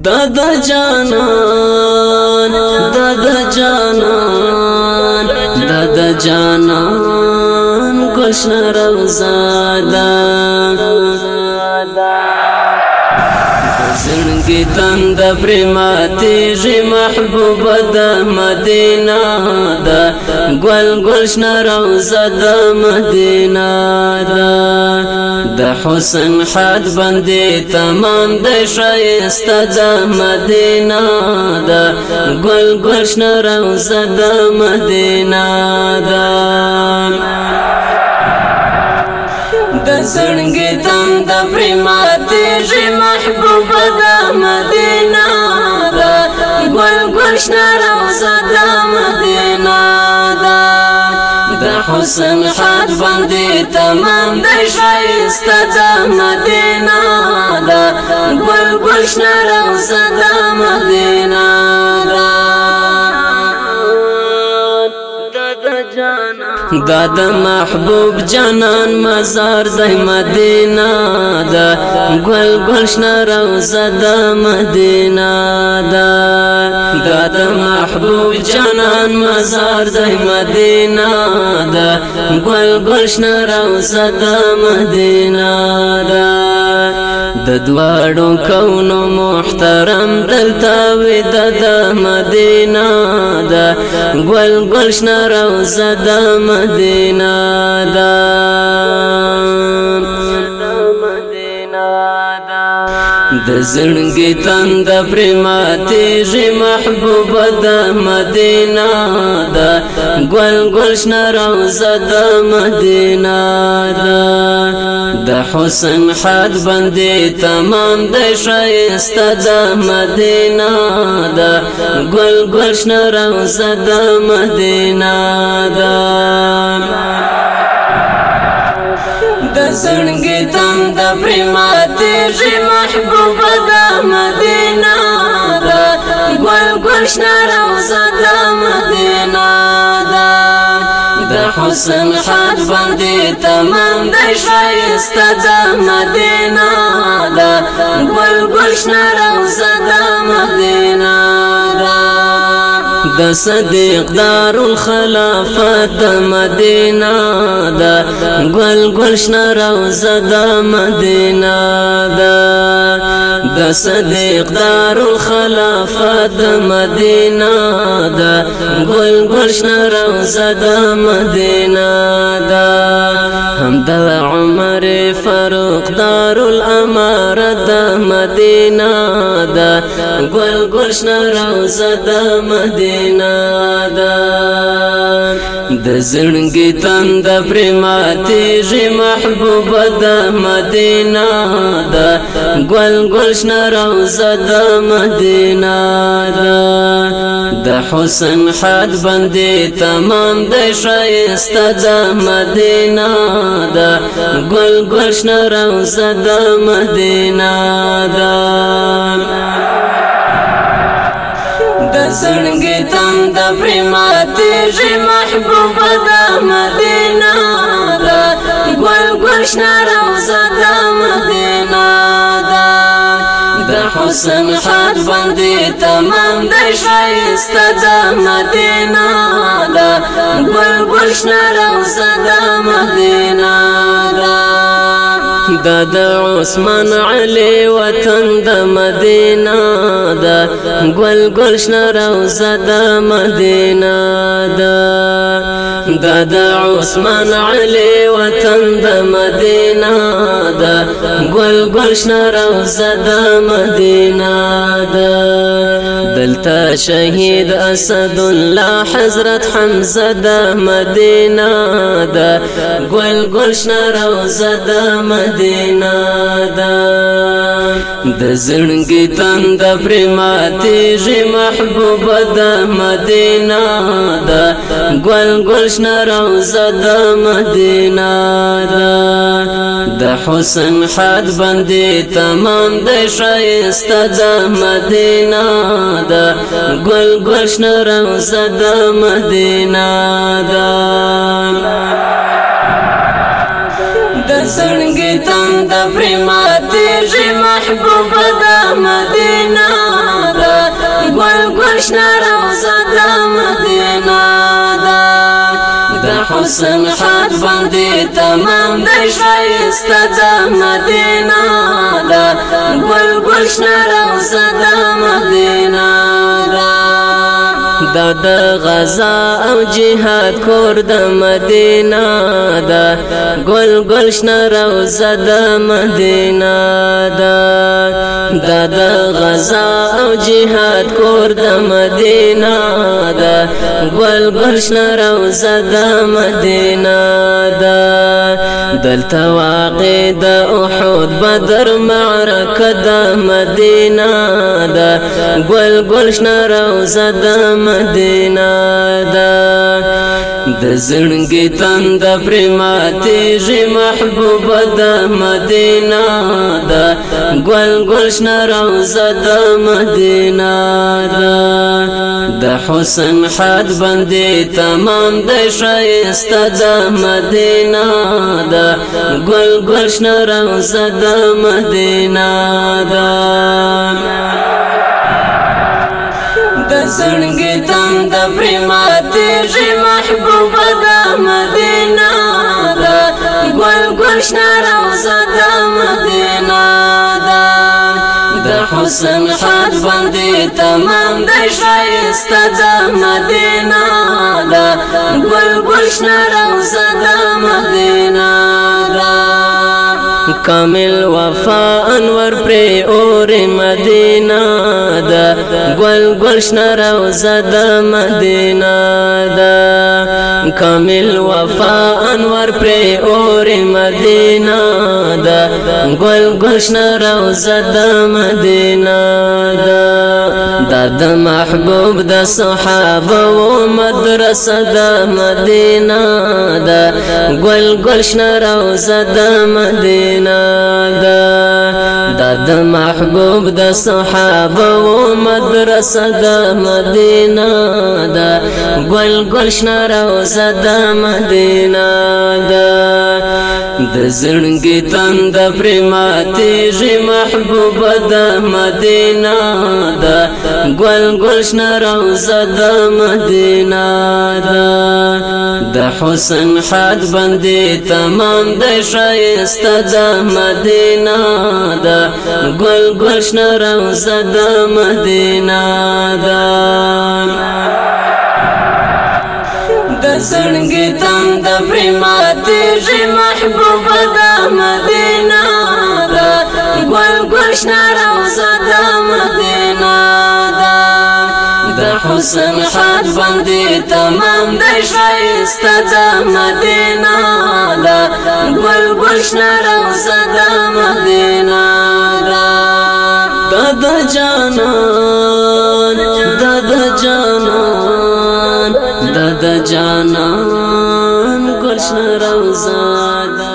دادا جانان دادا جانان دادا جانان گلشن روزادا زنگی تند پریماتی جی محبوب دا مدینہ دا گل گلشن روزا دا مدینہ دا حسن حد بندی تمام دا شایست دا مدینہ دا گل گلشن روزا دا مدینہ دا زنگی تند پریماتی جی محبوب دا مدینہ دا گل گلشن روزا دا مدینہ دا حسن حد بندی تمام دا شایست دا مدینہ دا گل گلشن روزا دا مدینہ دادا محبوب جانان مزار دا مدینہ دا گل گلشن روزا دا مدینہ دادا محبوب جانان مزار دا مدینہ دا گل گلشن روزا دا مدینہ دا دوارو کونو محترم دلتاوی دا مدینہ دا گل گلشن روزا دا مدینہ دا زنگی تند پریماتی جی محبوب دا مدینہ دا گل گلشن روزا دا مدینہ دا حسن حد بندی تمام دا شایست دا مدینہ دا گل گلشن روزا دا مدینہ دا زنگی تند پریماتی جی محبوب دا مدینہ دا گل گلشن روزا دا مدینہ دا حسن حد بندی تمام دا شایست دا مدینہ دا گل گلشن روزا دا مدینہ دا صدیق دار الخلافت دا مدینہ دا گل گلشن روزا دا مدینہ دا صدیق دار الخلافت دا مدینہ دا گل گلشن روزا دا مدینہ ہم دا عمر فاروق دار الامارت دا مدینہ دا گل گلشن روزا دا مدینہ دا زنگی تند پریماتی جی محبوب دا مدینہ دا گل گلشن روزا دا مدینہ دا حسن حد بندی تمام دا شایست دا مدینہ دا گل گلشن روزا دا مدینہ دا زنگی تند پریماتی جی محبوب دا مدینہ دا گل گلشن روزا دا مدینہ دا حسن حد بندی تمام دا شایست دا مدینہ دا گل گلشن روزا دا مدینہ دا عثمان علی وطن دا مدینہ دا گل گلشن روزا دا مدینہ دا عثمان علی وطن دا مدینہ دا گل گلشن روزا دا مدینہ دلتا شہید اسد اللہ حضرت حمزہ دا مدینہ دا گل گلشن روزا دا مدینہ دا زنگی تند پریماتی جی محبوب دا مدینہ دا گل گلشن روزا دا مدینہ دا حسن حد بندی تمام دا شایست دا مدینہ دا گل گلشن روزا دا مدینہ زنگی تند پریماتی جی محبوب دا مدینہ حسن حد باندې تمام د ښایست د مدینه دا ګل ګل شنه روضه د مدینه دا د غزا او جهاد کور د مدینه دا ګل ګل شنه روضه د مدینه دا د غزا او جهاد کور د مدینه دا ګل ګل شنه روضه د مدینه دلته واقع د احد بدر معرکه د مدینه دا ګل ګل شنه روضه د مدینه د زړګي تند پرماتېږي محبوبه د مدینه دا ګل ګل شنه روضه د مدینه د حسن حد باندې تمام د ښایست د مدینه دا ګل ګل شنه روضه د مدینه د زړګي تند پرماتېږي محبوبه د مدینه دا ګل ګل شنه روضه د مدینه د حسن حد باندې تمام د ښایست د مدینه دا ګل ګل شنه روضه د مدینه کامل وفا انور پر اور مدینه دا ګل ګل شنه روضه د مدینه کامل وفا انور پر اور مدینه دا ګل ګل شنه روضه د مدینه د محبوب د صحابه و مدرسه د مدینه دا ګل ګل شنه روضه د مدینه د محبوب د صحابه و مدرسه د مدینه دا ګل ګل شنه روضه د مدینه د زړګي تند پرماتېږي محبوبه د مدینه دا ګل ګل شنه روضه د مدینه د حسن حد باندې تمام د ښایست د مدینه دا ګل ګل شنه روضه د مدینه د زړګي تند پرماتېږي محبوبه د مدینه دا ګل ګل شنه روضه د مدینه د حسن حد باندې تمام د ښایست د مدینه دا ګل ګل شنه روضه د مدینه د جانان جانان ګل شنه روضه